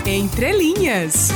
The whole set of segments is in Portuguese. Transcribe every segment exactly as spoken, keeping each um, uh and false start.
Entre Linhas.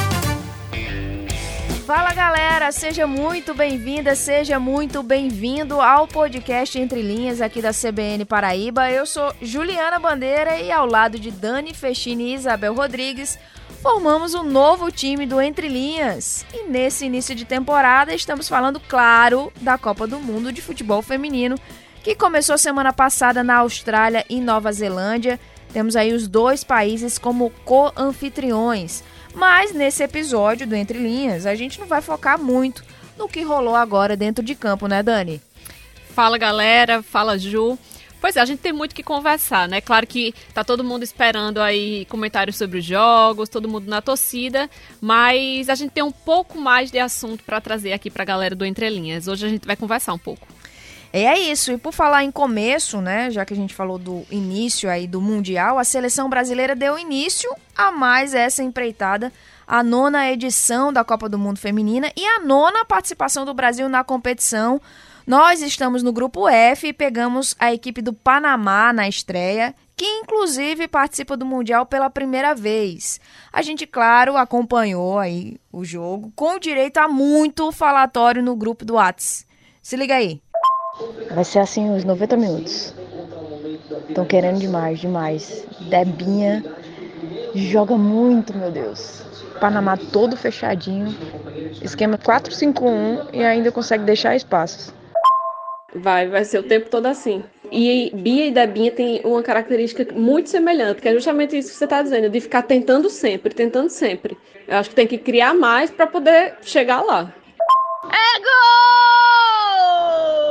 Fala galera, seja muito bem-vinda, seja muito bem-vindo ao podcast Entre Linhas aqui da C B N Paraíba. Eu sou Juliana Bandeira e ao lado de Dani Fechini e Isabel Rodrigues formamos um novo time do Entre Linhas. E nesse início de temporada estamos falando, claro, da Copa do Mundo de Futebol Feminino, que começou semana passada na Austrália e Nova Zelândia. Temos aí os dois países como co-anfitriões. Mas nesse episódio do Entre Linhas, a gente não vai focar muito no que rolou agora dentro de campo, né, Dani? Fala, galera. Fala, Ju. Pois é, a gente tem muito que conversar, né? Claro que tá todo mundo esperando aí comentários sobre os jogos, todo mundo na torcida, mas a gente tem um pouco mais de assunto para trazer aqui pra galera do Entre Linhas. Hoje a gente vai conversar um pouco. É isso, e por falar em começo, né, já que a gente falou do início aí do Mundial, a seleção brasileira deu início a mais essa empreitada, a nona edição da Copa do Mundo Feminina e a nona participação do Brasil na competição. Nós estamos no grupo F e pegamos a equipe do Panamá na estreia, que inclusive participa do Mundial pela primeira vez. A gente, claro, acompanhou aí o jogo, com direito a muito falatório no grupo do WhatsApp. Se liga aí. Vai ser assim os noventa minutos. Estão querendo demais, demais. Debinha joga muito, meu Deus. Panamá todo fechadinho. Esquema quatro cinco um e ainda consegue deixar espaços. Vai, vai ser o tempo todo assim. E Bia e Debinha tem uma característica muito semelhante, que é justamente isso que você está dizendo, de ficar tentando sempre, tentando sempre. Eu acho que tem que criar mais para poder chegar lá. É gol!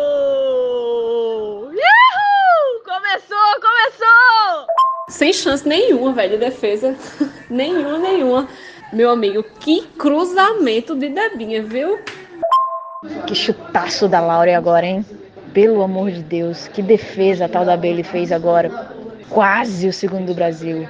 Uhul! Começou, começou! Sem chance nenhuma, velho, de defesa. nenhuma, nenhuma. Meu amigo, que cruzamento de Debinha, viu? Que chutaço da Laura agora, hein? Pelo amor de Deus, que defesa a tal da Bailey fez agora. Quase o segundo do Brasil.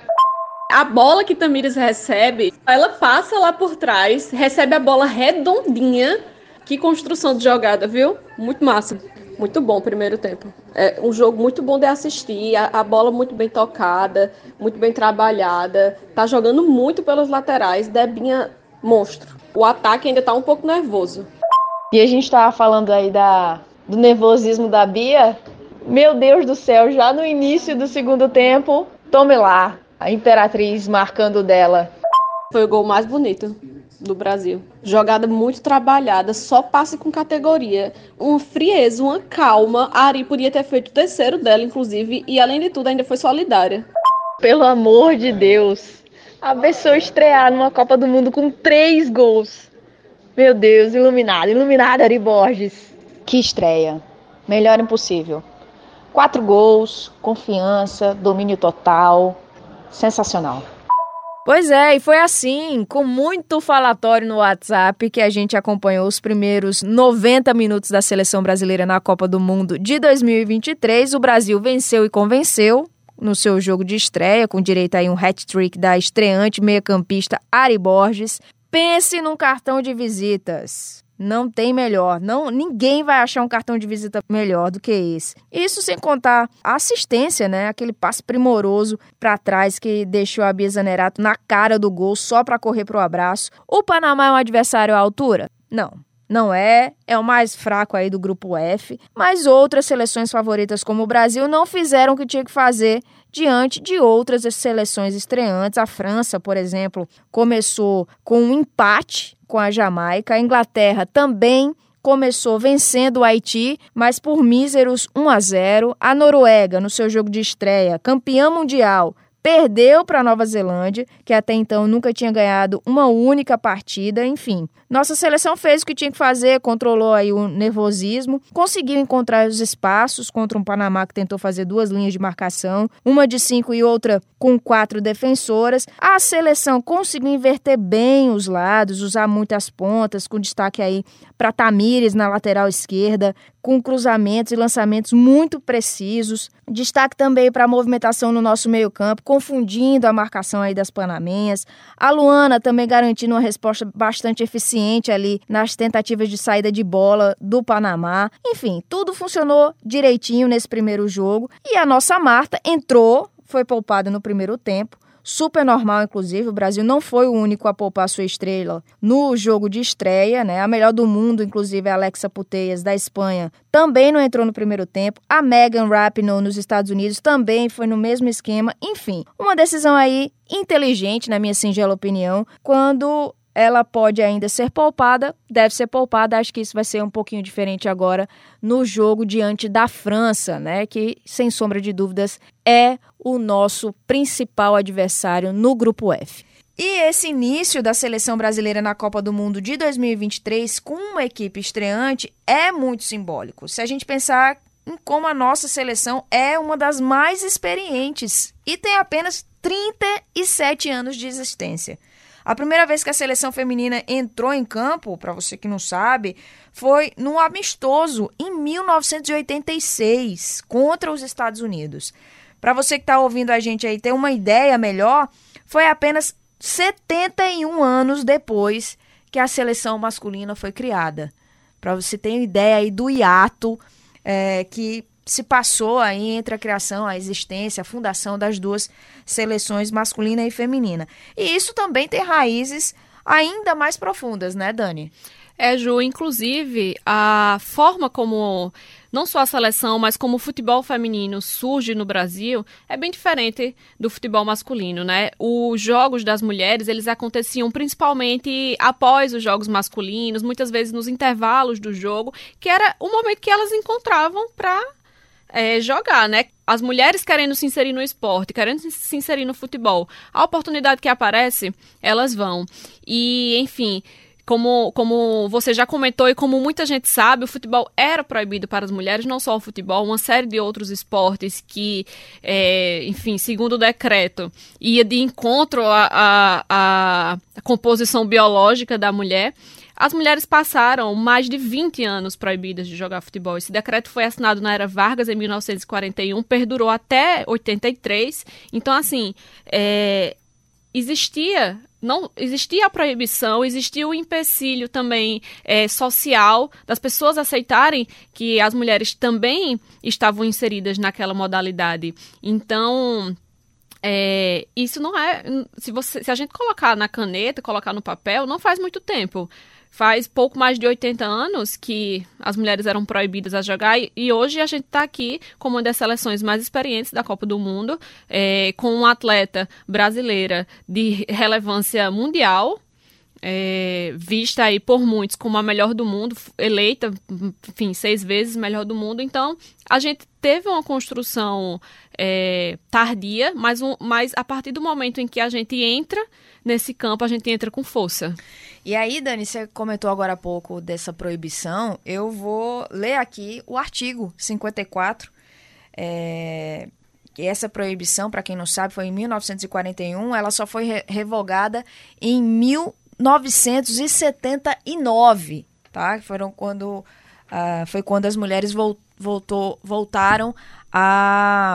A bola que Tamires recebe, ela passa lá por trás, recebe a bola redondinha. Que construção de jogada, viu? Muito massa. Muito bom o primeiro tempo. É um jogo muito bom de assistir, a, a bola muito bem tocada, muito bem trabalhada. Tá jogando muito pelas laterais, Debinha monstro. O ataque ainda tá um pouco nervoso. E a gente tava falando aí da, do nervosismo da Bia. Meu Deus do céu, já no início do segundo tempo, tome lá, a Imperatriz marcando dela. Foi o gol mais bonito do Brasil. Jogada muito trabalhada, só passe com categoria. Uma frieza, uma calma. A Ari podia ter feito o terceiro dela, inclusive, e além de tudo ainda foi solidária. Pelo amor de Deus, a pessoa estrear numa Copa do Mundo com três gols. Meu Deus, iluminada, iluminada Ari Borges. Que estreia, melhor impossível. Quatro gols, confiança, domínio total, sensacional. Pois é, e foi assim, com muito falatório no WhatsApp, que a gente acompanhou os primeiros noventa minutos da seleção brasileira na Copa do Mundo de dois mil e vinte e três. O Brasil venceu e convenceu no seu jogo de estreia, com direito a um hat-trick da estreante meia-campista Ari Borges. Pense num cartão de visitas. Não tem melhor. Não, ninguém vai achar um cartão de visita melhor do que esse. Isso sem contar a assistência, né? Aquele passe primoroso para trás que deixou a Bia Zanerato na cara do gol só para correr pro abraço. O Panamá é um adversário à altura? Não. Não é, é o mais fraco aí do grupo F, mas outras seleções favoritas como o Brasil não fizeram o que tinha que fazer diante de outras seleções estreantes. A França, por exemplo, começou com um empate com a Jamaica. A Inglaterra também começou vencendo o Haiti, mas por míseros um a zero. A Noruega, no seu jogo de estreia, campeã mundial, perdeu para a Nova Zelândia, que até então nunca tinha ganhado uma única partida, enfim. Nossa seleção fez o que tinha que fazer, controlou aí o nervosismo, conseguiu encontrar os espaços contra um Panamá que tentou fazer duas linhas de marcação, uma de cinco e outra com quatro defensoras. A seleção conseguiu inverter bem os lados, usar muitas pontas, com destaque aí para Tamires na lateral esquerda, com cruzamentos e lançamentos muito precisos. Destaque também para a movimentação no nosso meio-campo, confundindo a marcação aí das panamenhas. A Luana também garantindo uma resposta bastante eficiente ali nas tentativas de saída de bola do Panamá. Enfim, tudo funcionou direitinho nesse primeiro jogo. E a nossa Marta entrou, foi poupada no primeiro tempo, super normal, inclusive. O Brasil não foi o único a poupar sua estrela no jogo de estreia, né? A melhor do mundo, inclusive, a Alexa Putellas, da Espanha, também não entrou no primeiro tempo. A Megan Rapinoe, nos Estados Unidos, também foi no mesmo esquema. Enfim, uma decisão aí inteligente, na minha singela opinião, quando ela pode ainda ser poupada, deve ser poupada. Acho que isso vai ser um pouquinho diferente agora no jogo diante da França, né? Que, sem sombra de dúvidas, é o nosso principal adversário no Grupo F. E esse início da seleção brasileira na Copa do Mundo de dois mil e vinte e três com uma equipe estreante é muito simbólico. Se a gente pensar em como a nossa seleção é uma das mais experientes e tem apenas trinta e sete anos de existência. A primeira vez que a seleção feminina entrou em campo, para você que não sabe, foi num amistoso em mil novecentos e oitenta e seis contra os Estados Unidos. Para você que está ouvindo a gente aí ter uma ideia melhor, foi apenas setenta e um anos depois que a seleção masculina foi criada. Para você ter uma ideia aí do hiato é, que se passou aí entre a criação, a existência, a fundação das duas seleções masculina e feminina. E isso também tem raízes ainda mais profundas, né, Dani? É, Ju, inclusive, a forma como não só a seleção, mas como o futebol feminino surge no Brasil é bem diferente do futebol masculino, né? Os jogos das mulheres, eles aconteciam principalmente após os jogos masculinos, muitas vezes nos intervalos do jogo, que era o momento que elas encontravam para é, jogar, né? As mulheres querendo se inserir no esporte, querendo se inserir no futebol, a oportunidade que aparece, elas vão. E, enfim, Como, como você já comentou e como muita gente sabe, o futebol era proibido para as mulheres, não só o futebol, uma série de outros esportes que, é, enfim, segundo o decreto, ia de encontro à, à, à composição biológica da mulher. As mulheres passaram mais de vinte anos proibidas de jogar futebol. Esse decreto foi assinado na era Vargas, em mil novecentos e quarenta e um, perdurou até oitenta e três. Então, assim, é, existia... Não existia a proibição, existia o empecilho também é, social das pessoas aceitarem que as mulheres também estavam inseridas naquela modalidade. Então, é, isso não é... Se, você, se a gente colocar na caneta, colocar no papel, não faz muito tempo. Faz pouco mais de oitenta anos que as mulheres eram proibidas a jogar e, e hoje a gente está aqui como uma das seleções mais experientes da Copa do Mundo, é, com uma atleta brasileira de relevância mundial, é, vista aí por muitos como a melhor do mundo, eleita, enfim, seis vezes melhor do mundo. Então, a gente teve uma construção é, tardia, mas, um, mas a partir do momento em que a gente entra nesse campo, a gente entra com força. E aí, Dani, você comentou agora há pouco dessa proibição, eu vou ler aqui o artigo cinquenta e quatro, é, que essa proibição, para quem não sabe, foi em mil novecentos e quarenta e um, ela só foi re- revogada em mil novecentos e setenta e nove, tá? Foram quando, uh, foi quando as mulheres vol- voltou, voltaram a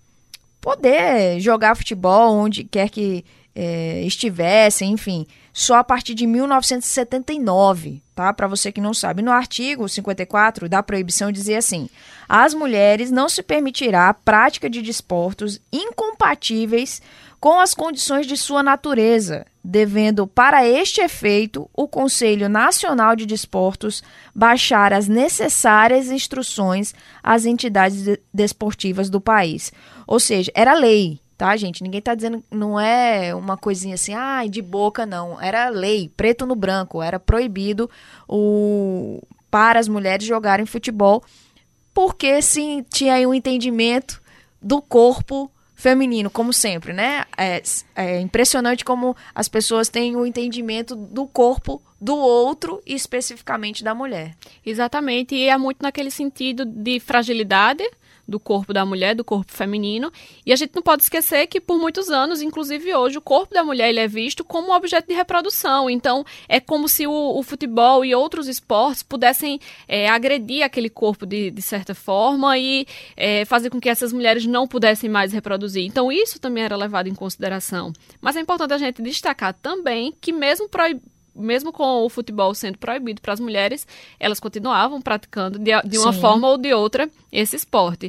poder jogar futebol onde quer que é, estivessem, enfim, só a partir de mil novecentos e setenta e nove, tá? Para você que não sabe. No artigo cinquenta e quatro da proibição dizia assim: às mulheres não se permitirá a prática de desportos incompatíveis com as condições de sua natureza, devendo para este efeito o Conselho Nacional de Desportos baixar as necessárias instruções às entidades de- desportivas do país. Ou seja, era lei. Tá, gente? Ninguém tá dizendo, não é uma coisinha assim, ah, de boca, não. Era lei, preto no branco, era proibido o, para as mulheres jogarem futebol, porque sim, tinha aí um entendimento do corpo feminino, como sempre, né? É, é impressionante como as pessoas têm o entendimento do corpo do outro e especificamente da mulher. Exatamente, e é muito naquele sentido de fragilidade do corpo da mulher, do corpo feminino, e a gente não pode esquecer que por muitos anos, inclusive hoje, o corpo da mulher ele é visto como um objeto de reprodução. Então é como se o, o futebol e outros esportes pudessem é, agredir aquele corpo de, de certa forma e é, fazer com que essas mulheres não pudessem mais reproduzir. Então isso também era levado em consideração. Mas é importante a gente destacar também que mesmo proib- mesmo com o futebol sendo proibido para as mulheres, elas continuavam praticando de, de uma Sim. forma ou de outra esse esporte.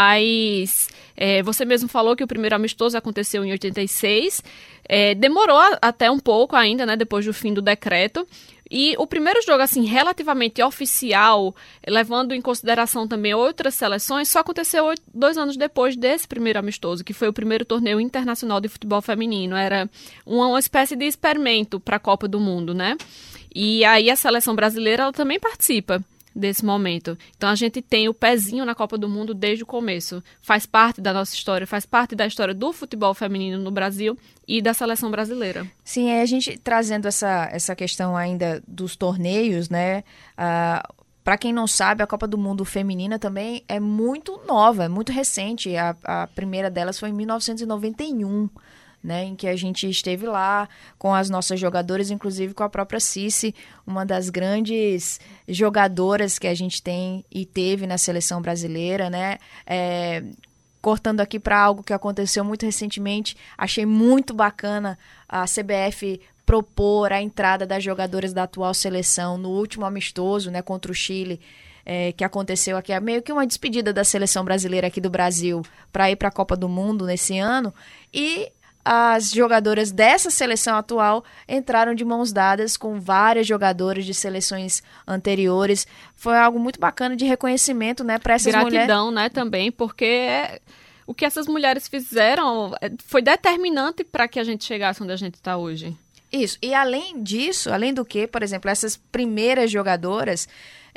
Mas é, você mesmo falou que o primeiro amistoso aconteceu em oitenta e seis, é, demorou a, até um pouco ainda, né, depois do fim do decreto. E o primeiro jogo, assim, relativamente oficial, levando em consideração também outras seleções, só aconteceu oito, dois anos depois desse primeiro amistoso, que foi o primeiro torneio internacional de futebol feminino. Era uma, uma espécie de experimento para a Copa do Mundo, né? E aí a seleção brasileira, ela também participa desse momento. Então a gente tem o pezinho na Copa do Mundo desde o começo. Faz parte da nossa história, faz parte da história do futebol feminino no Brasil e da seleção brasileira. Sim, é a gente trazendo essa, essa questão ainda dos torneios, né? Uh, para quem não sabe, a Copa do Mundo feminina também é muito nova, é muito recente. A, a primeira delas foi em mil novecentos e noventa e um. Né, em que a gente esteve lá com as nossas jogadoras, inclusive com a própria Cici, uma das grandes jogadoras que a gente tem e teve na seleção brasileira, né? É, cortando aqui para algo que aconteceu muito recentemente, achei muito bacana a C B F propor a entrada das jogadoras da atual seleção no último amistoso, né, contra o Chile, é, que aconteceu aqui, é meio que uma despedida da seleção brasileira aqui do Brasil para ir para a Copa do Mundo nesse ano, e as jogadoras dessa seleção atual entraram de mãos dadas com várias jogadoras de seleções anteriores. Foi algo muito bacana de reconhecimento, né, para essas mulheres. Gratidão, né, também, porque o que essas mulheres fizeram foi determinante para que a gente chegasse onde a gente está hoje. Isso, e além disso, além do que, por exemplo, essas primeiras jogadoras,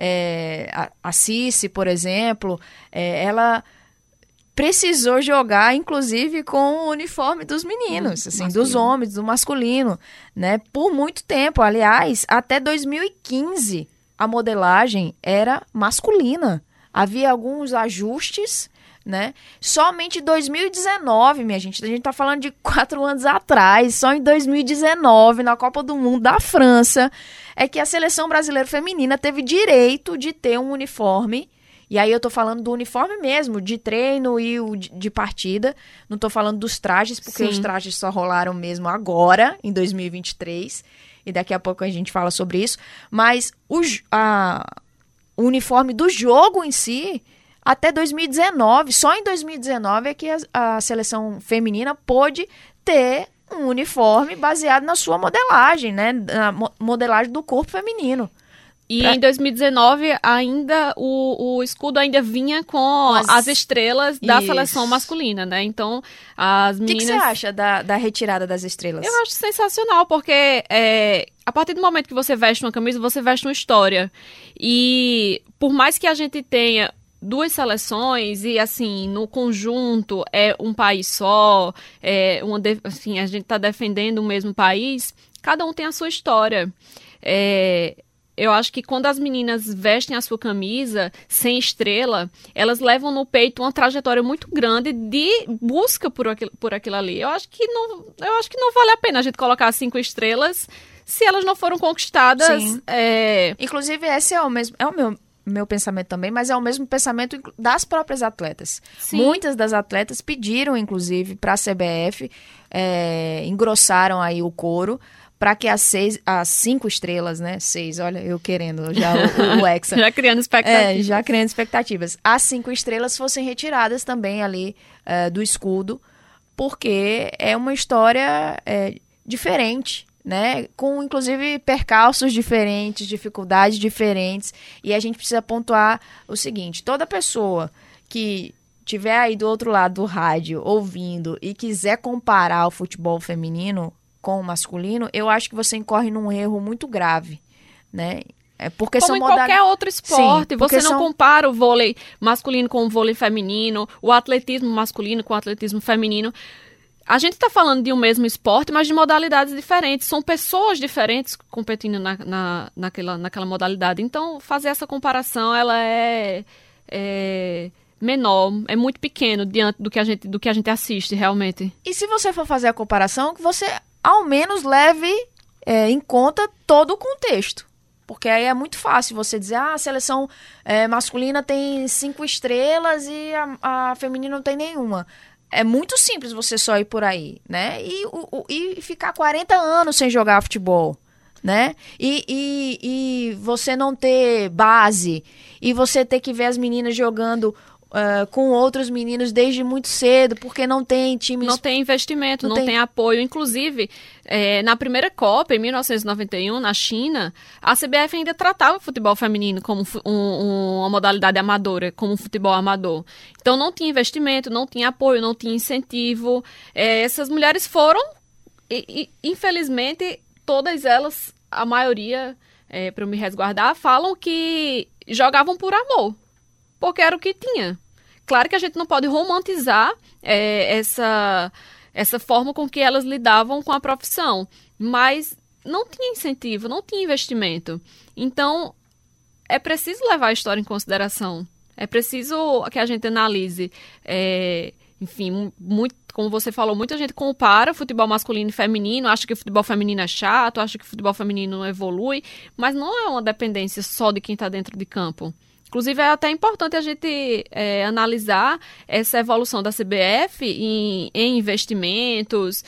é, a, a Cici, por exemplo, é, ela precisou jogar, inclusive, com o uniforme dos meninos, assim, masculino. dos homens, do masculino, né? Por muito tempo. Aliás, até dois mil e quinze, a modelagem era masculina. Havia alguns ajustes, né? Somente em dois mil e dezenove, minha gente, a gente tá falando de quatro anos atrás, só em dois mil e dezenove, na Copa do Mundo da França, é que a seleção brasileira feminina teve direito de ter um uniforme. E aí eu tô falando do uniforme mesmo, de treino e o de partida. Não tô falando dos trajes, porque Sim. os trajes só rolaram mesmo agora, em dois mil e vinte e três. E daqui a pouco a gente fala sobre isso. Mas o, a, o uniforme do jogo em si, até dois mil e dezenove, só em dois mil e dezenove é que a, a seleção feminina pôde ter um uniforme baseado na sua modelagem, né? Na modelagem do corpo feminino. E pra... em dois mil e dezenove, ainda, o, o escudo ainda vinha com as, as estrelas da Isso. seleção masculina, né? Então, as meninas... O que, que você acha da, da retirada das estrelas? Eu acho sensacional, porque é, a partir do momento que você veste uma camisa, você veste uma história. E por mais que a gente tenha duas seleções e, assim, no conjunto é um país só, é uma de, assim, a gente está defendendo o mesmo país, cada um tem a sua história. É... Eu acho que quando as meninas vestem a sua camisa sem estrela, elas levam no peito uma trajetória muito grande de busca por aquilo, por aquilo ali. Eu acho que não, eu acho que não vale a pena a gente colocar cinco estrelas se elas não foram conquistadas. Sim. É... Inclusive, esse é o mesmo, é o meu, meu pensamento também, mas é o mesmo pensamento das próprias atletas. Sim. Muitas das atletas pediram, inclusive, para a C B F, é, engrossaram aí o coro, para que as, seis, as cinco estrelas, né? Seis, olha, eu querendo já o, o Hexa. já criando expectativas. É, já criando expectativas. As cinco estrelas fossem retiradas também ali é, do escudo, porque é uma história é, diferente, né? Com, inclusive, percalços diferentes, dificuldades diferentes. E a gente precisa pontuar o seguinte, toda pessoa que estiver aí do outro lado do rádio, ouvindo, e quiser comparar o futebol feminino com o masculino, eu acho que você incorre num erro muito grave, né? É porque Como são em modalidades... qualquer outro esporte, Sim, você não são... compara o vôlei masculino com o vôlei feminino, o atletismo masculino com o atletismo feminino. A gente está falando de um mesmo esporte, mas de modalidades diferentes. São pessoas diferentes competindo na, na, naquela, naquela modalidade. Então, fazer essa comparação, ela é, é menor, é muito pequeno diante do que a gente, do que a gente assiste, realmente. E se você for fazer a comparação, que você ao menos leve é, em conta todo o contexto. Porque aí é muito fácil você dizer, ah, a seleção é, masculina tem cinco estrelas e a, a feminina não tem nenhuma. É muito simples você só ir por aí, né? E, o, o, e ficar quarenta anos sem jogar futebol, né? E, e, e você não ter base, e você ter que ver as meninas jogando uh, com outros meninos desde muito cedo, porque não tem times... Não tem investimento, não, não tem... tem apoio. Inclusive, é, na primeira Copa, em mil novecentos e noventa e um, na China, a C B F ainda tratava o futebol feminino como um, um, uma modalidade amadora, como um futebol amador. Então, não tinha investimento, não tinha apoio, não tinha incentivo. É, essas mulheres foram, e, e, infelizmente... Todas elas, a maioria, é, para eu me resguardar, falam que jogavam por amor, porque era o que tinha. Claro que a gente não pode romantizar é, essa, essa forma com que elas lidavam com a profissão, mas não tinha incentivo, não tinha investimento. Então, é preciso levar a história em consideração. É preciso que a gente analise, é, enfim, muito, como você falou, muita gente compara futebol masculino e feminino, acha que o futebol feminino é chato, acha que o futebol feminino não evolui, mas não é uma dependência só de quem está dentro de campo. Inclusive, é até importante a gente é, analisar essa evolução da C B F em, em investimentos,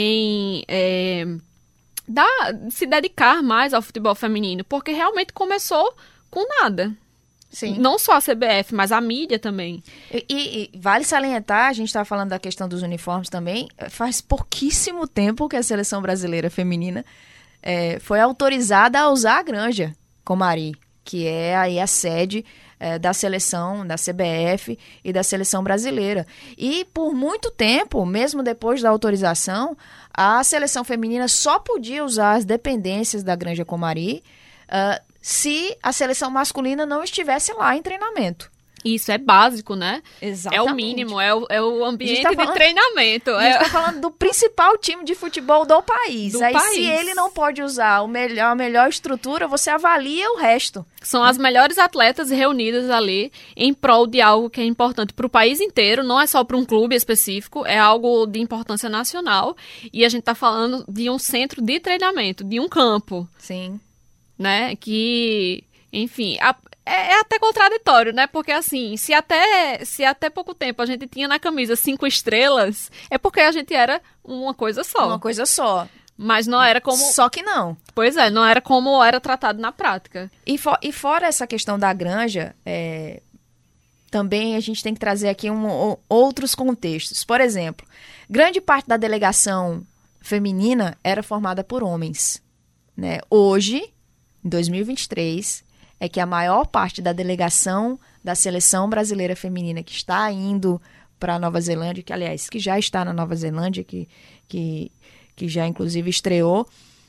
em é, dar, se dedicar mais ao futebol feminino, porque realmente começou com nada. Sim. Não só a C B F, mas a mídia também. E, e, e vale salientar, a gente estava falando da questão dos uniformes também, faz pouquíssimo tempo que a seleção brasileira feminina é, foi autorizada a usar a Granja Comari, que é aí a sede é, da seleção, da C B F e da seleção brasileira. E por muito tempo, mesmo depois da autorização, a seleção feminina só podia usar as dependências da Granja Comari, uh, se a seleção masculina não estivesse lá em treinamento. Isso é básico, né? Exatamente. É o mínimo, é o, é o ambiente tá falando, de treinamento. A gente está é... falando do principal time de futebol do país. Do Aí país. Se ele não pode usar o melhor, a melhor estrutura, você avalia o resto. São as melhores atletas reunidas ali em prol de algo que é importante para o país inteiro, não é só para um clube específico, é algo de importância nacional. E a gente está falando de um centro de treinamento, de um campo. Sim. Né, que, enfim, a, é, é até contraditório, né, porque assim, se até, se até pouco tempo a gente tinha na camisa cinco estrelas, é porque a gente era uma coisa só. Uma coisa só. Mas não era como... Só que não. Pois é, não era como era tratado na prática. E, for, e fora essa questão da Granja, é, também a gente tem que trazer aqui um, outros contextos. Por exemplo, grande parte da delegação feminina era formada por homens, né? Hoje... Em dois mil e vinte e três, é que a maior parte da delegação da seleção brasileira feminina que está indo para a Nova Zelândia, que aliás, que já está na Nova Zelândia, que, que, que já inclusive estreou,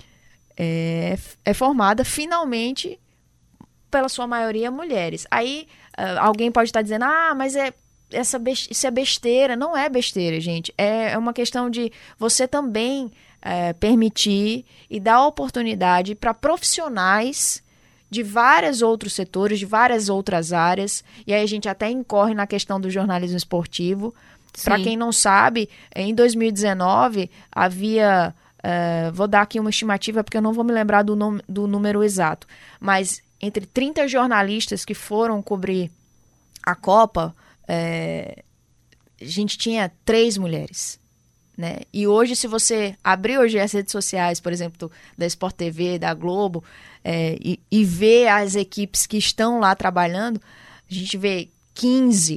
é, é formada finalmente pela sua maioria mulheres. Aí uh, alguém pode estar dizendo, ah, mas é, essa isso é besteira. Não é besteira, gente. É, é uma questão de você também... É, permitir e dar oportunidade para profissionais de vários outros setores, de várias outras áreas, e aí a gente até incorre na questão do jornalismo esportivo. Para quem não sabe, em dois mil e dezenove havia, é, vou dar aqui uma estimativa porque eu não vou me lembrar do, num, do número exato, mas entre trinta jornalistas que foram cobrir a Copa, é, a gente tinha três mulheres. Né? E hoje, se você abrir hoje as redes sociais, por exemplo, da Sport T V, da Globo, é, e, e ver as equipes que estão lá trabalhando, a gente vê quinze,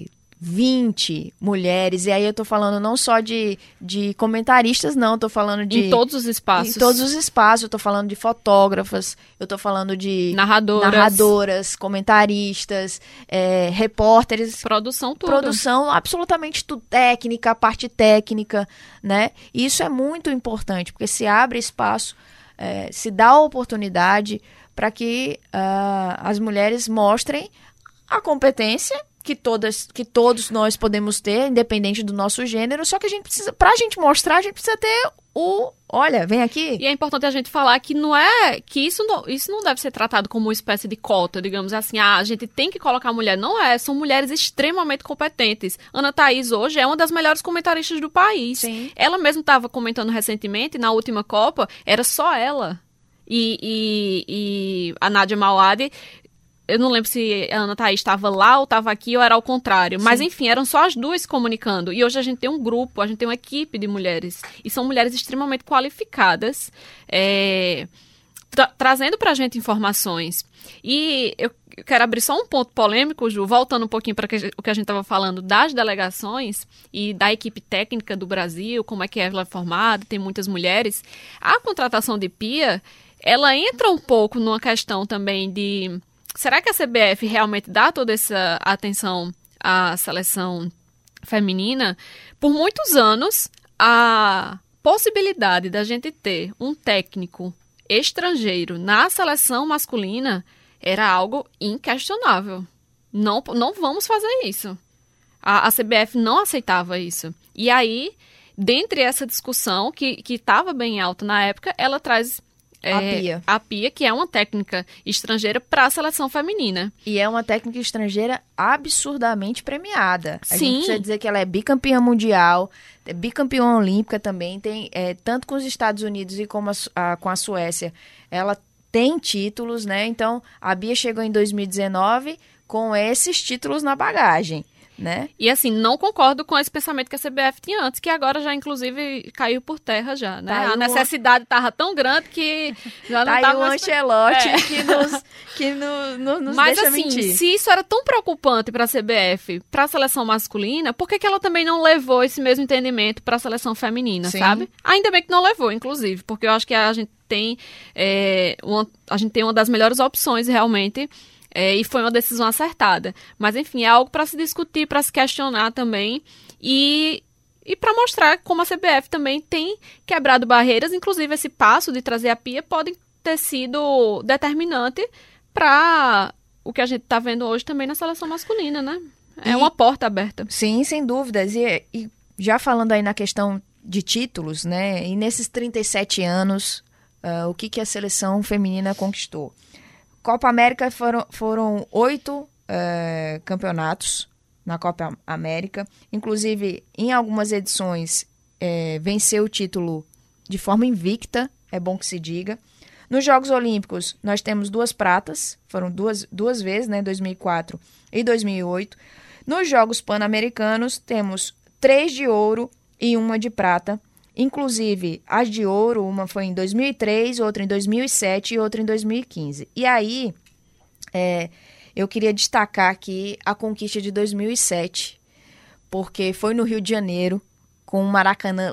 vinte mulheres, e aí eu tô falando não só de, de comentaristas, não, eu tô falando de... Em todos os espaços. Em todos os espaços, eu tô falando de fotógrafas, eu tô falando de... Narradoras. Narradoras, comentaristas, é, repórteres. Produção toda. Produção absolutamente tudo, técnica, parte técnica, né? E isso é muito importante, porque se abre espaço, é, se dá oportunidade para que uh, as mulheres mostrem a competência que todas, que todos nós podemos ter, independente do nosso gênero, só que a gente precisa, pra gente mostrar, a gente precisa ter o, olha, vem aqui. E é importante a gente falar que não é, que isso não, isso não deve ser tratado como uma espécie de cota, digamos assim, ah, a gente tem que colocar a mulher, não é, são mulheres extremamente competentes. Ana Thaís hoje é uma das melhores comentaristas do país. Sim. Ela mesma estava comentando recentemente, na última Copa, era só ela e, e, e a Nádia Mauad. Eu não lembro se a Ana Thaís estava lá ou estava aqui ou era ao contrário. Sim. Mas, enfim, eram só as duas se comunicando. E hoje a gente tem um grupo, a gente tem uma equipe de mulheres. E são mulheres extremamente qualificadas, é, tra- trazendo pra gente informações. E eu quero abrir só um ponto polêmico, Ju, voltando um pouquinho para o que a gente estava falando das delegações e da equipe técnica do Brasil, como é que ela é formada, tem muitas mulheres. A contratação de Pia, ela entra um pouco numa questão também de... Será que a C B F realmente dá toda essa atenção à seleção feminina? Por muitos anos, a possibilidade da gente ter um técnico estrangeiro na seleção masculina era algo inquestionável. Não, não vamos fazer isso. A, a C B F não aceitava isso. E aí, dentre essa discussão, que estava bem alta na época, ela traz é, a Pia. A Pia, que é uma técnica estrangeira para a seleção feminina. E é uma técnica estrangeira absurdamente premiada. A Sim. gente precisa dizer que ela é bicampeã mundial, é bicampeã olímpica também, tem, é, tanto com os Estados Unidos e como a, a, com a Suécia. Ela tem títulos, né? Então, a Bia chegou em dois mil e dezenove com esses títulos na bagagem, né? E assim, não concordo com esse pensamento que a C B F tinha antes, que agora já, inclusive, caiu por terra já, né? Tá a necessidade estava tão grande que já não tá estava aí o mais... Ancelotti É. que nos, que no, no, nos Mas deixa assim, mentir. se isso era tão preocupante para a C B F, para a seleção masculina, por que, que ela também não levou esse mesmo entendimento para a seleção feminina, Sim. sabe? Ainda bem que não levou, inclusive, porque eu acho que a gente tem, é, uma, a gente tem uma das melhores opções realmente. É, e foi uma decisão acertada. Mas, enfim, é algo para se discutir, para se questionar também. E, e para mostrar como a C B F também tem quebrado barreiras. Inclusive, esse passo de trazer a Pia pode ter sido determinante para o que a gente está vendo hoje também na seleção masculina, né? É E- uma porta aberta. Sim, sem dúvidas. E, e já falando aí na questão de títulos, né? E nesses trinta e sete anos, ah, o que, que a seleção feminina conquistou? Copa América foram, foram oito eh, campeonatos na Copa América. Inclusive, em algumas edições, eh, venceu o título de forma invicta, é bom que se diga. Nos Jogos Olímpicos, nós temos duas pratas, foram duas, duas vezes, né, dois mil e quatro e dois mil e oito. Nos Jogos Pan-Americanos, temos três de ouro e uma de prata. Inclusive, as de ouro, uma foi em dois mil e três, outra em dois mil e sete e outra em dois mil e quinze. E aí, é, eu queria destacar aqui a conquista de dois mil e sete, porque foi no Rio de Janeiro, com o Maracanã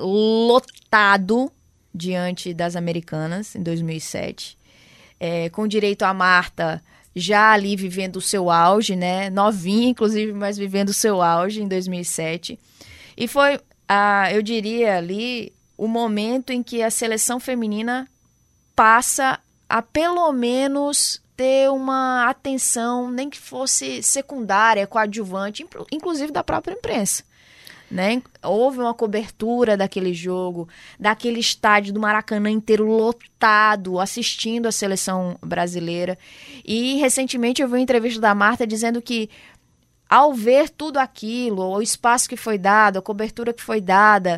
lotado diante das americanas, em dois mil e sete. É, com direito a Marta já ali vivendo o seu auge, né? Novinha, inclusive, mas vivendo o seu auge em dois mil e sete. E foi... Ah, eu diria ali o momento em que a seleção feminina passa a pelo menos ter uma atenção, nem que fosse secundária, coadjuvante, inclusive da própria imprensa, né? Houve uma cobertura daquele jogo, daquele estádio do Maracanã inteiro lotado, assistindo a seleção brasileira. E recentemente eu vi uma entrevista da Marta dizendo que ao ver tudo aquilo, o espaço que foi dado, a cobertura que foi dada,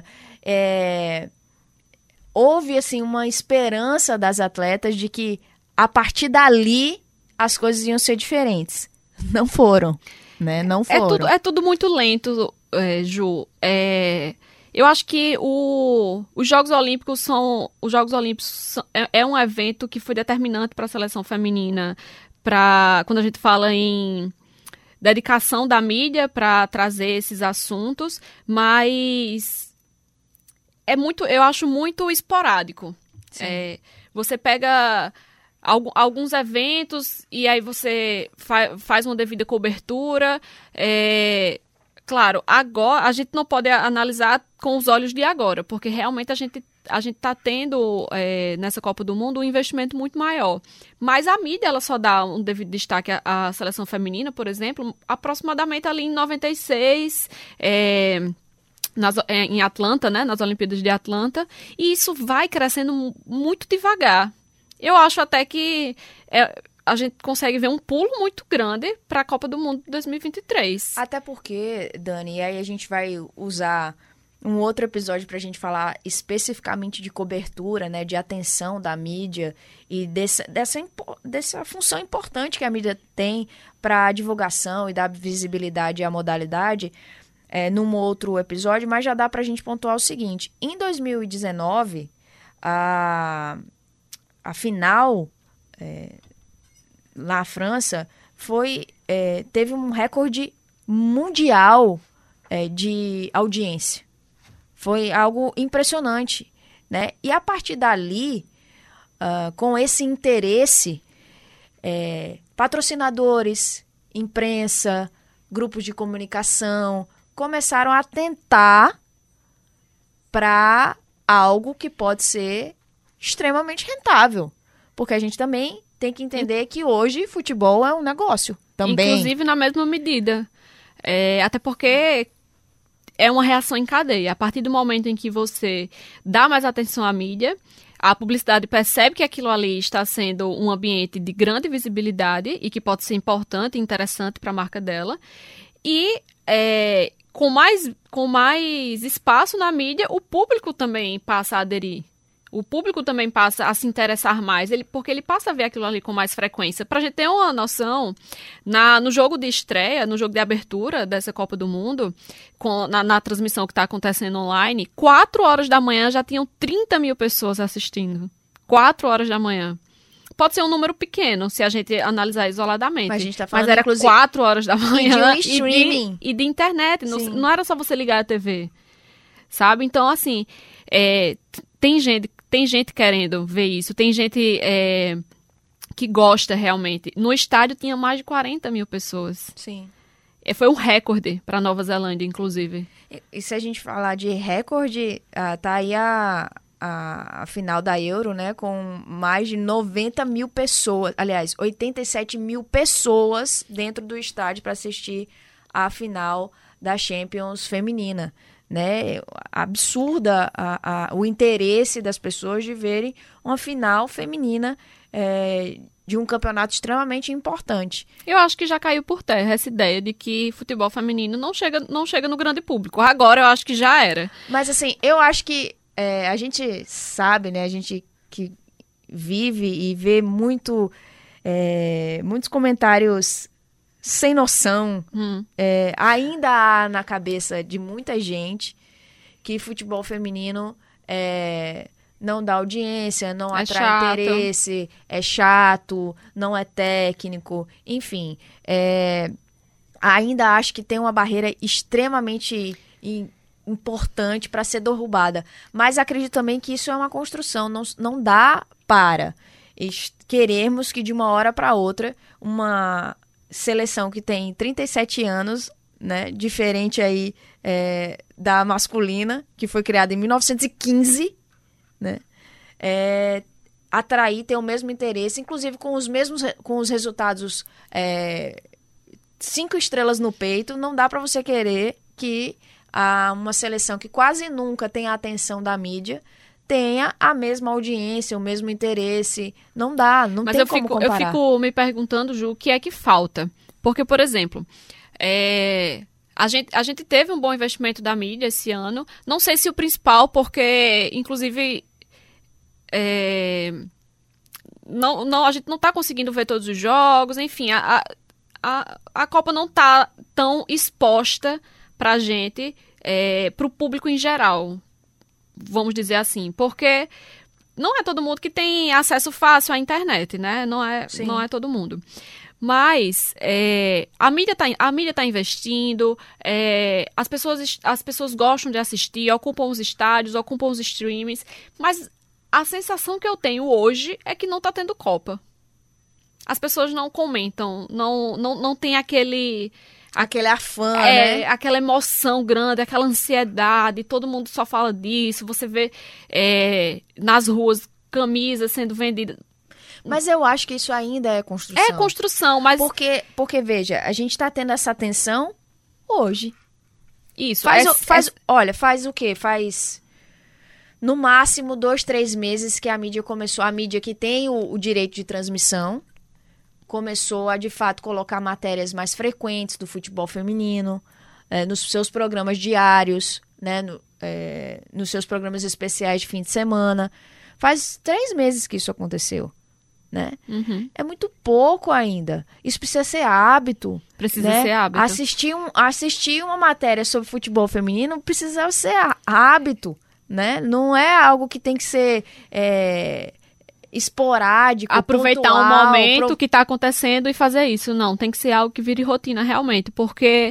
é, houve assim, uma esperança das atletas de que a partir dali as coisas iam ser diferentes. Não foram, né? Não foram. É tudo, é tudo muito lento, é, Ju. É, eu acho que o, os Jogos Olímpicos são, os Jogos Olímpicos são, é, é um evento que foi determinante para a seleção feminina, para quando a gente fala em dedicação da mídia para trazer esses assuntos, mas é muito, eu acho muito esporádico. É, você pega algu- alguns eventos e aí você fa- faz uma devida cobertura. É, claro, agora a gente não pode analisar com os olhos de agora, porque realmente a gente a gente está tendo é, nessa Copa do Mundo um investimento muito maior. Mas a mídia ela só dá um devido destaque à, à seleção feminina, por exemplo, aproximadamente ali em noventa e seis, é, nas, é, em Atlanta, né, nas Olimpíadas de Atlanta, e isso vai crescendo muito devagar. Eu acho até que é, a gente consegue ver um pulo muito grande para a Copa do Mundo de dois mil e vinte e três. Até porque, Dani, e aí a gente vai usar um outro episódio para a gente falar especificamente de cobertura, né, de atenção da mídia e dessa, dessa, dessa função importante que a mídia tem para a divulgação e dar visibilidade à modalidade, é, num outro episódio, mas já dá para a gente pontuar o seguinte: em dois mil e dezenove, a, a final é, na França, foi, é, teve um recorde mundial é, de audiência. Foi algo impressionante, né? E a partir dali, uh, com esse interesse, é, patrocinadores, imprensa, grupos de comunicação começaram a tentar para algo que pode ser extremamente rentável. Porque a gente também tem que entender que hoje futebol é um negócio também. Inclusive na mesma medida. É, até porque é uma reação em cadeia. A partir do momento em que você dá mais atenção à mídia, a publicidade percebe que aquilo ali está sendo um ambiente de grande visibilidade e que pode ser importante e interessante para a marca dela. E é, com, mais, com mais espaço na mídia, o público também passa a aderir. O público também passa a se interessar mais, ele, porque ele passa a ver aquilo ali com mais frequência. Para a gente ter uma noção, na, no jogo de estreia, no jogo de abertura dessa Copa do Mundo, com, na, na transmissão que está acontecendo online, quatro horas da manhã já tinham trinta mil pessoas assistindo. quatro horas da manhã. Pode ser um número pequeno, se a gente analisar isoladamente. Mas a gente tá falando, Mas era inclusive, quatro horas da manhã e de, um streaming. e, de, e de internet. Não, não era só você ligar a T V. Sabe? Então, assim, é, tem gente... Tem gente querendo ver isso, tem gente é, que gosta realmente. No estádio tinha mais de quarenta mil pessoas. Sim. E foi um recorde para Nova Zelândia, inclusive. E, e se a gente falar de recorde, ah, tá aí a, a, a final da Euro, né? Com mais de noventa mil pessoas, aliás, oitenta e sete mil pessoas dentro do estádio para assistir a final da Champions feminina. Né, absurda a, a, o interesse das pessoas de verem uma final feminina é, de um campeonato extremamente importante. Eu acho que já caiu por terra essa ideia de que futebol feminino não chega, não chega no grande público. Agora eu acho que já era. Mas assim, eu acho que é, a gente sabe, né, a gente que vive e vê muito, é, muitos comentários sem noção, hum. é, ainda há na cabeça de muita gente que futebol feminino é, não dá audiência, não é atrai chato. interesse, é chato, não é técnico, enfim. É, ainda acho que tem uma barreira extremamente in, importante para ser derrubada. Mas acredito também que isso é uma construção, não, não dá para querermos que de uma hora para outra uma seleção que tem trinta e sete anos, né, diferente aí é, da masculina, que foi criada em mil novecentos e quinze, né, é, atrair, ter o mesmo interesse, inclusive com os mesmos com os resultados é, cinco estrelas no peito, não dá para você querer que a, uma seleção que quase nunca tem a atenção da mídia tenha a mesma audiência, o mesmo interesse. Não dá, não Mas tem eu como fico, comparar. eu fico me perguntando, Ju, o que é que falta? Porque, por exemplo, é, a, gente, a gente teve um bom investimento da mídia esse ano. Não sei se o principal, porque, inclusive, é, não, não, a gente não está conseguindo ver todos os jogos. Enfim, a, a, a Copa não está tão exposta para a gente, é, para o público em geral. Vamos dizer assim, porque não é todo mundo que tem acesso fácil à internet, né? Não é, não é todo mundo. Mas é, a mídia está a mídia tá investindo, é, as, pessoas, as pessoas gostam de assistir, ocupam os estádios, ocupam os streamings, mas a sensação que eu tenho hoje é que não está tendo Copa. As pessoas não comentam, não, não, não tem aquele... Aquele afã, é, né? Aquela emoção grande, aquela ansiedade, todo mundo só fala disso, você vê é, nas ruas camisas sendo vendidas. Mas eu acho que isso ainda é construção. É construção, mas... Porque, porque veja, a gente tá tendo essa atenção hoje. Isso. Faz, é, o, faz, é... Olha, faz o quê? Faz, no máximo, dois, três meses que a mídia começou, a mídia que tem o, o direito de transmissão, começou a, de fato, colocar matérias mais frequentes do futebol feminino, é, nos seus programas diários, né, no, é, nos seus programas especiais de fim de semana. Faz três meses que isso aconteceu, né? Uhum. É muito pouco ainda. Isso precisa ser hábito. Precisa né? ser hábito. Assistir, um, assistir uma matéria sobre futebol feminino precisa ser hábito, né? Não é algo que tem que ser... É, esporádico, aproveitar pontual, um momento pro... que está acontecendo e fazer isso. Não, tem que ser algo que vire rotina realmente, porque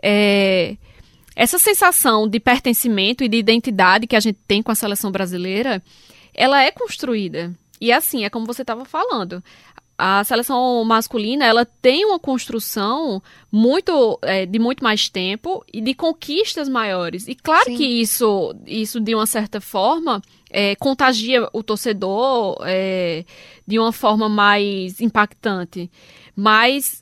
é, essa sensação de pertencimento e de identidade que a gente tem com a seleção brasileira, ela é construída. E assim, é como você estava falando, a seleção masculina, ela tem uma construção muito, é, de muito mais tempo e de conquistas maiores. E claro Sim. que isso, isso, de uma certa forma, é, contagia o torcedor é, de uma forma mais impactante. Mas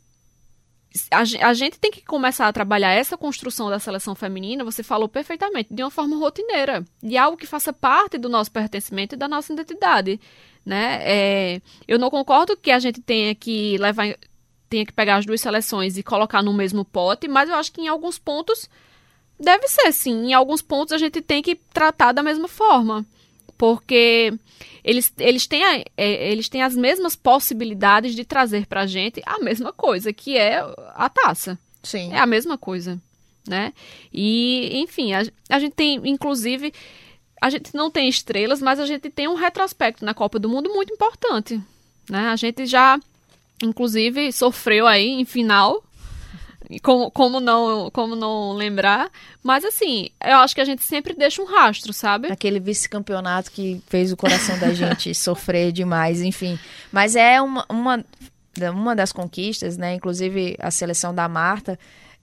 a, a gente tem que começar a trabalhar essa construção da seleção feminina, você falou perfeitamente, de uma forma rotineira, de algo que faça parte do nosso pertencimento e da nossa identidade. Né? É, eu não concordo que a gente tenha que levar, tenha que pegar as duas seleções e colocar no mesmo pote, mas eu acho que em alguns pontos deve ser sim. Em alguns pontos a gente tem que tratar da mesma forma, porque eles, eles, têm, a, é, eles têm as mesmas possibilidades de trazer pra gente a mesma coisa, que é a taça. Sim. É a mesma coisa, né? E, enfim, a, a gente tem, inclusive... A gente não tem estrelas, mas a gente tem um retrospecto na Copa do Mundo muito importante, né? A gente já, inclusive, sofreu aí em final, como, como, não, como não lembrar. Mas, assim, eu acho que a gente sempre deixa um rastro, sabe? Aquele vice-campeonato que fez o coração da gente sofrer demais, enfim. Mas é uma, uma, uma das conquistas, né? Inclusive, a seleção da Marta...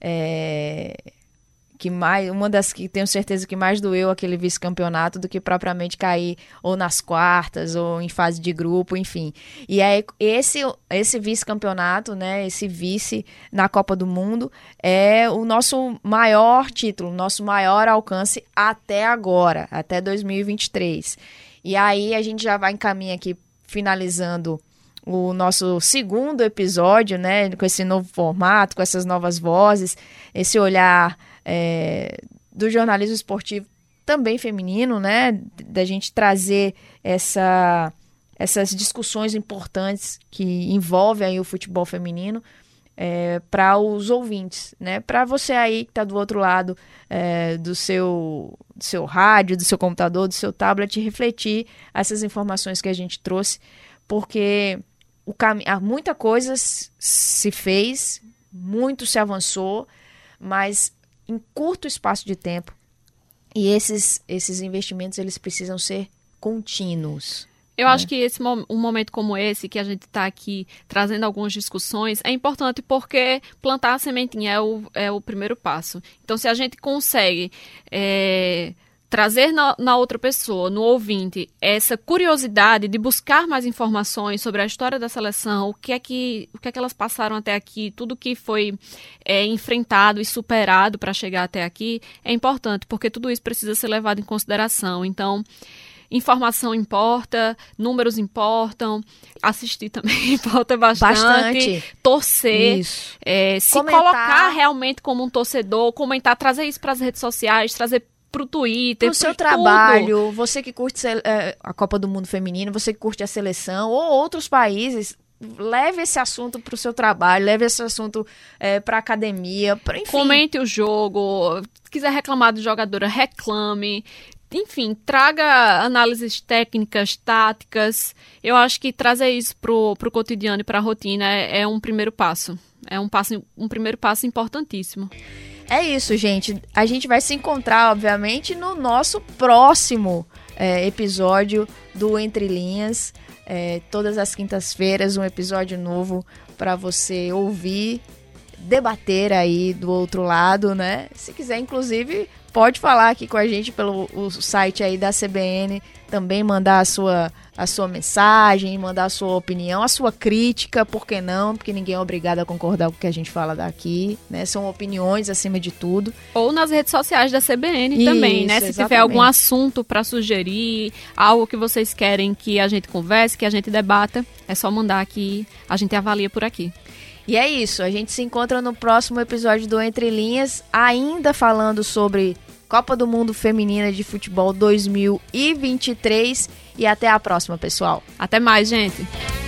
É... que mais, uma das que tenho certeza que mais doeu aquele vice-campeonato do que propriamente cair ou nas quartas ou em fase de grupo, enfim. E aí esse, esse vice-campeonato, né, esse vice na Copa do Mundo é o nosso maior título, nosso maior alcance até agora, até dois mil e vinte e três. E aí a gente já vai encaminhar aqui, finalizando o nosso segundo episódio, né, com esse novo formato, com essas novas vozes, esse olhar é, do jornalismo esportivo também feminino, né, da gente trazer essa, essas discussões importantes que envolvem aí o futebol feminino é, para os ouvintes, né, para você aí que está do outro lado é, do, seu, do seu rádio, do seu computador, do seu tablet, refletir essas informações que a gente trouxe, porque o cam... muita coisa se fez, muito se avançou, mas em curto espaço de tempo. E esses, esses investimentos, eles precisam ser contínuos. Eu né? acho que esse, um momento como esse, que a gente está aqui trazendo algumas discussões, é importante porque plantar a sementinha é o, é o primeiro passo. Então, se a gente consegue... É... trazer na, na outra pessoa, no ouvinte, essa curiosidade de buscar mais informações sobre a história da seleção, o que é que, o que, é que elas passaram até aqui, tudo que foi é, enfrentado e superado para chegar até aqui, é importante, porque tudo isso precisa ser levado em consideração. Então, informação importa, números importam, assistir também importa bastante, bastante. torcer, é, se comentar. Colocar realmente como um torcedor, comentar, trazer isso para as redes sociais, trazer pro Twitter, pro seu tudo. trabalho, você que curte é, a Copa do Mundo Feminino, você que curte a seleção ou outros países, leve esse assunto pro seu trabalho, leve esse assunto é, pra academia, pra, enfim. Comente o jogo, se quiser reclamar do jogadora, reclame. Enfim, traga análises técnicas, táticas. Eu acho que trazer isso pro, pro cotidiano e pra rotina é, é um primeiro passo. É um, passo, um primeiro passo importantíssimo. É isso, gente. A gente vai se encontrar, obviamente, no nosso próximo é, episódio do Entre Linhas. É, todas as quintas-feiras, um episódio novo para você ouvir, debater aí do outro lado, né? Se quiser, inclusive, pode falar aqui com a gente pelo o site aí da C B N, também mandar a sua, a sua mensagem, mandar a sua opinião, a sua crítica, por que não? Porque ninguém é obrigado a concordar com o que a gente fala daqui, né? São opiniões acima de tudo. Ou nas redes sociais da C B N Isso, também, né? Se exatamente. tiver algum assunto para sugerir, algo que vocês querem que a gente converse, que a gente debata, é só mandar que a gente avalia por aqui. E é isso, a gente se encontra no próximo episódio do Entre Linhas, ainda falando sobre Copa do Mundo Feminina de Futebol dois mil e vinte e três. E até a próxima, pessoal. Até mais, gente.